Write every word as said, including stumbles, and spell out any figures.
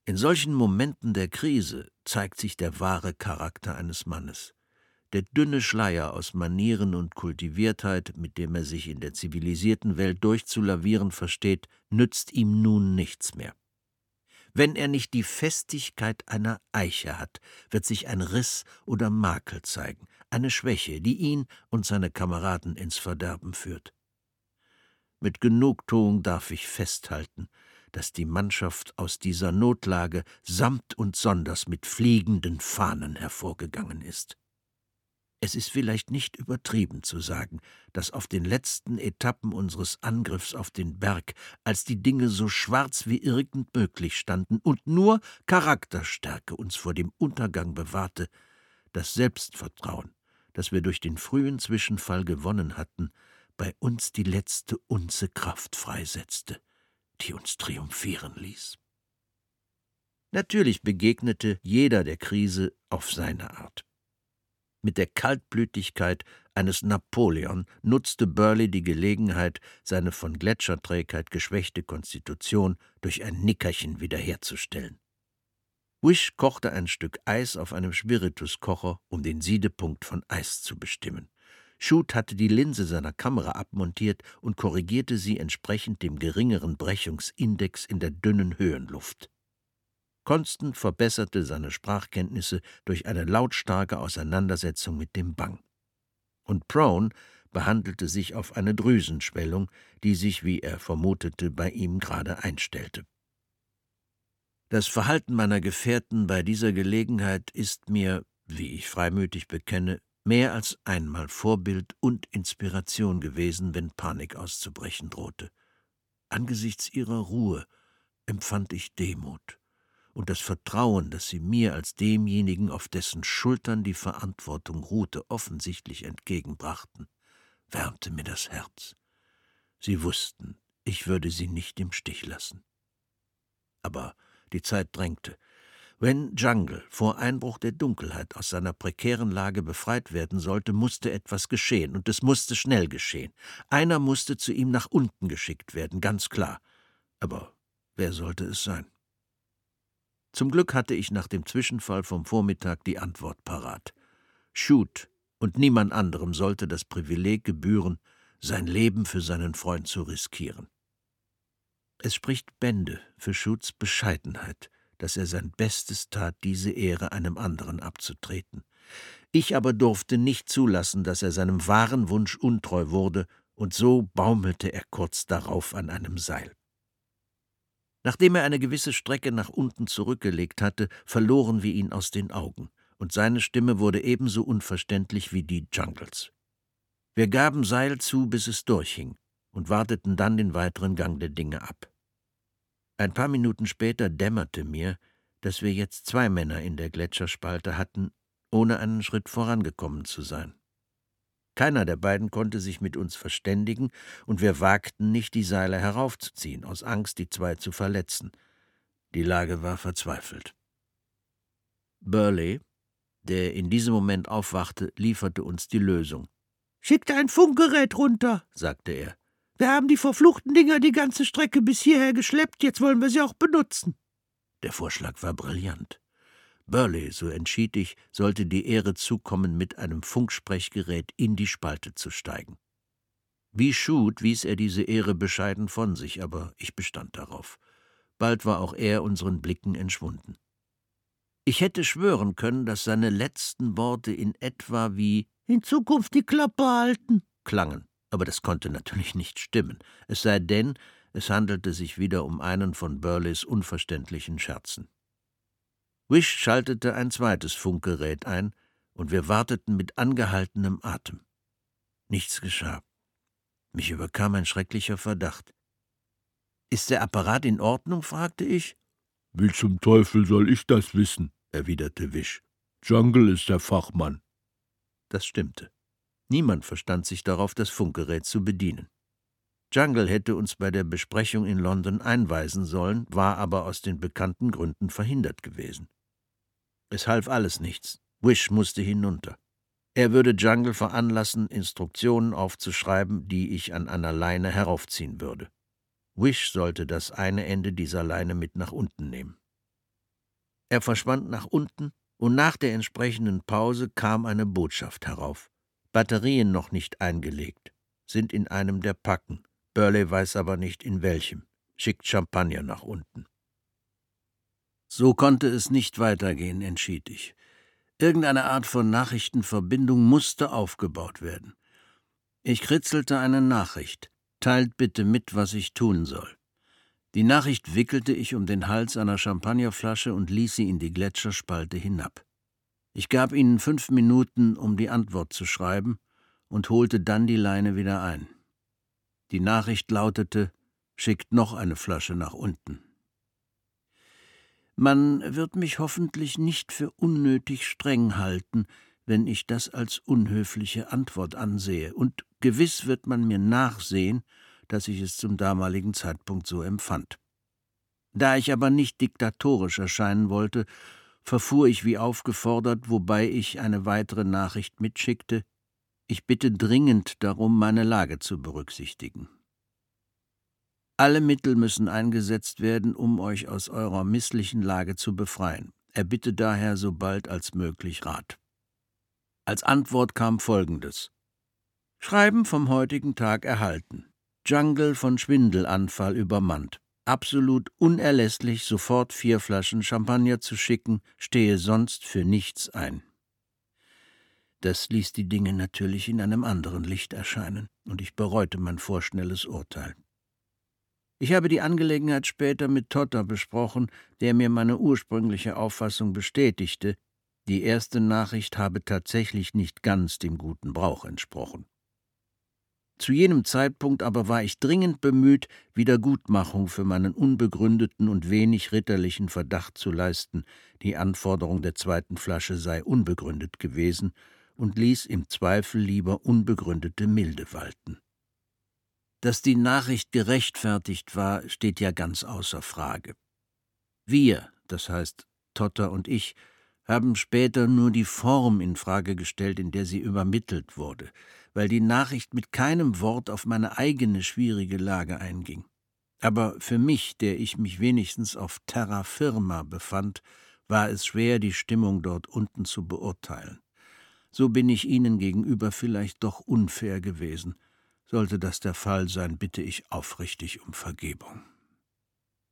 In solchen Momenten der Krise zeigt sich der wahre Charakter eines Mannes. Der dünne Schleier aus Manieren und Kultiviertheit, mit dem er sich in der zivilisierten Welt durchzulavieren versteht, nützt ihm nun nichts mehr. Wenn er nicht die Festigkeit einer Eiche hat, wird sich ein Riss oder Makel zeigen, eine Schwäche, die ihn und seine Kameraden ins Verderben führt. Mit Genugtuung darf ich festhalten, dass die Mannschaft aus dieser Notlage samt und sonders mit fliegenden Fahnen hervorgegangen ist. Es ist vielleicht nicht übertrieben zu sagen, dass auf den letzten Etappen unseres Angriffs auf den Berg, als die Dinge so schwarz wie irgend möglich standen und nur Charakterstärke uns vor dem Untergang bewahrte, das Selbstvertrauen, das wir durch den frühen Zwischenfall gewonnen hatten, bei uns die letzte Unze Kraft freisetzte, die uns triumphieren ließ. Natürlich begegnete jeder der Krise auf seine Art. Mit der Kaltblütigkeit eines Napoleon nutzte Burley die Gelegenheit, seine von Gletscherträgheit geschwächte Konstitution durch ein Nickerchen wiederherzustellen. Wish kochte ein Stück Eis auf einem Spirituskocher, um den Siedepunkt von Eis zu bestimmen. Shute hatte die Linse seiner Kamera abmontiert und korrigierte sie entsprechend dem geringeren Brechungsindex in der dünnen Höhenluft. Constant verbesserte seine Sprachkenntnisse durch eine lautstarke Auseinandersetzung mit dem Bang. Und Prone behandelte sich auf eine Drüsenschwellung, die sich, wie er vermutete, bei ihm gerade einstellte. Das Verhalten meiner Gefährten bei dieser Gelegenheit ist mir, wie ich freimütig bekenne, mehr als einmal Vorbild und Inspiration gewesen, wenn Panik auszubrechen drohte. Angesichts ihrer Ruhe empfand ich Demut. Und das Vertrauen, das sie mir als demjenigen, auf dessen Schultern die Verantwortung ruhte, offensichtlich entgegenbrachten, wärmte mir das Herz. Sie wussten, ich würde sie nicht im Stich lassen. Aber die Zeit drängte. Wenn Jungle vor Einbruch der Dunkelheit aus seiner prekären Lage befreit werden sollte, musste etwas geschehen, und es musste schnell geschehen. Einer musste zu ihm nach unten geschickt werden, ganz klar. Aber wer sollte es sein? Zum Glück hatte ich nach dem Zwischenfall vom Vormittag die Antwort parat. Shute und niemand anderem sollte das Privileg gebühren, sein Leben für seinen Freund zu riskieren. Es spricht Bände für Shutes Bescheidenheit, dass er sein Bestes tat, diese Ehre einem anderen abzutreten. Ich aber durfte nicht zulassen, dass er seinem wahren Wunsch untreu wurde, und so baumelte er kurz darauf an einem Seil. Nachdem er eine gewisse Strecke nach unten zurückgelegt hatte, verloren wir ihn aus den Augen, und seine Stimme wurde ebenso unverständlich wie die Jungles. Wir gaben Seil zu, bis es durchhing, und warteten dann den weiteren Gang der Dinge ab. Ein paar Minuten später dämmerte mir, dass wir jetzt zwei Männer in der Gletscherspalte hatten, ohne einen Schritt vorangekommen zu sein. Keiner der beiden konnte sich mit uns verständigen, und wir wagten nicht, die Seile heraufzuziehen, aus Angst, die zwei zu verletzen. Die Lage war verzweifelt. Burley, der in diesem Moment aufwachte, lieferte uns die Lösung. »Schickt ein Funkgerät runter«, sagte er. »Wir haben die verfluchten Dinger die ganze Strecke bis hierher geschleppt, jetzt wollen wir sie auch benutzen.« Der Vorschlag war brillant. Burley, so entschied ich, sollte die Ehre zukommen, mit einem Funksprechgerät in die Spalte zu steigen. Wie Shute wies er diese Ehre bescheiden von sich, aber ich bestand darauf. Bald war auch er unseren Blicken entschwunden. Ich hätte schwören können, dass seine letzten Worte in etwa wie »in Zukunft die Klappe halten« klangen, aber das konnte natürlich nicht stimmen, es sei denn, es handelte sich wieder um einen von Burleys unverständlichen Scherzen. Wish schaltete ein zweites Funkgerät ein, und wir warteten mit angehaltenem Atem. Nichts geschah. Mich überkam ein schrecklicher Verdacht. »Ist der Apparat in Ordnung?« fragte ich. »Wie zum Teufel soll ich das wissen?« erwiderte Wish. »Jungle ist der Fachmann.« Das stimmte. Niemand verstand sich darauf, das Funkgerät zu bedienen. Jungle hätte uns bei der Besprechung in London einweisen sollen, war aber aus den bekannten Gründen verhindert gewesen. Es half alles nichts. Wish musste hinunter. Er würde Jungle veranlassen, Instruktionen aufzuschreiben, die ich an einer Leine heraufziehen würde. Wish sollte das eine Ende dieser Leine mit nach unten nehmen. Er verschwand nach unten, und nach der entsprechenden Pause kam eine Botschaft herauf. Batterien noch nicht eingelegt, sind in einem der Packen. Burley weiß aber nicht in welchem. Schickt Champagner nach unten. So konnte es nicht weitergehen, entschied ich. Irgendeine Art von Nachrichtenverbindung musste aufgebaut werden. Ich kritzelte eine Nachricht. Teilt bitte mit, was ich tun soll. Die Nachricht wickelte ich um den Hals einer Champagnerflasche und ließ sie in die Gletscherspalte hinab. Ich gab ihnen fünf Minuten, um die Antwort zu schreiben, und holte dann die Leine wieder ein. Die Nachricht lautete: Schickt noch eine Flasche nach unten. Man wird mich hoffentlich nicht für unnötig streng halten, wenn ich das als unhöfliche Antwort ansehe, und gewiss wird man mir nachsehen, dass ich es zum damaligen Zeitpunkt so empfand. Da ich aber nicht diktatorisch erscheinen wollte, verfuhr ich wie aufgefordert, wobei ich eine weitere Nachricht mitschickte: Ich bitte dringend darum, meine Lage zu berücksichtigen. Alle Mittel müssen eingesetzt werden, um euch aus eurer misslichen Lage zu befreien. Erbitte daher so bald als möglich Rat. Als Antwort kam Folgendes: Schreiben vom heutigen Tag erhalten. Jungle von Schwindelanfall übermannt. Absolut unerlässlich, sofort vier Flaschen Champagner zu schicken, stehe sonst für nichts ein. Das ließ die Dinge natürlich in einem anderen Licht erscheinen, und ich bereute mein vorschnelles Urteil. Ich habe die Angelegenheit später mit Totter besprochen, der mir meine ursprüngliche Auffassung bestätigte, die erste Nachricht habe tatsächlich nicht ganz dem guten Brauch entsprochen. Zu jenem Zeitpunkt aber war ich dringend bemüht, Wiedergutmachung für meinen unbegründeten und wenig ritterlichen Verdacht zu leisten, die Anforderung der zweiten Flasche sei unbegründet gewesen, und ließ im Zweifel lieber unbegründete Milde walten. Dass die Nachricht gerechtfertigt war, steht ja ganz außer Frage. Wir, das heißt Totter und ich, haben später nur die Form in Frage gestellt, in der sie übermittelt wurde, weil die Nachricht mit keinem Wort auf meine eigene schwierige Lage einging. Aber für mich, der ich mich wenigstens auf terra firma befand, war es schwer, die Stimmung dort unten zu beurteilen. So bin ich Ihnen gegenüber vielleicht doch unfair gewesen. Sollte das der Fall sein, bitte ich aufrichtig um Vergebung.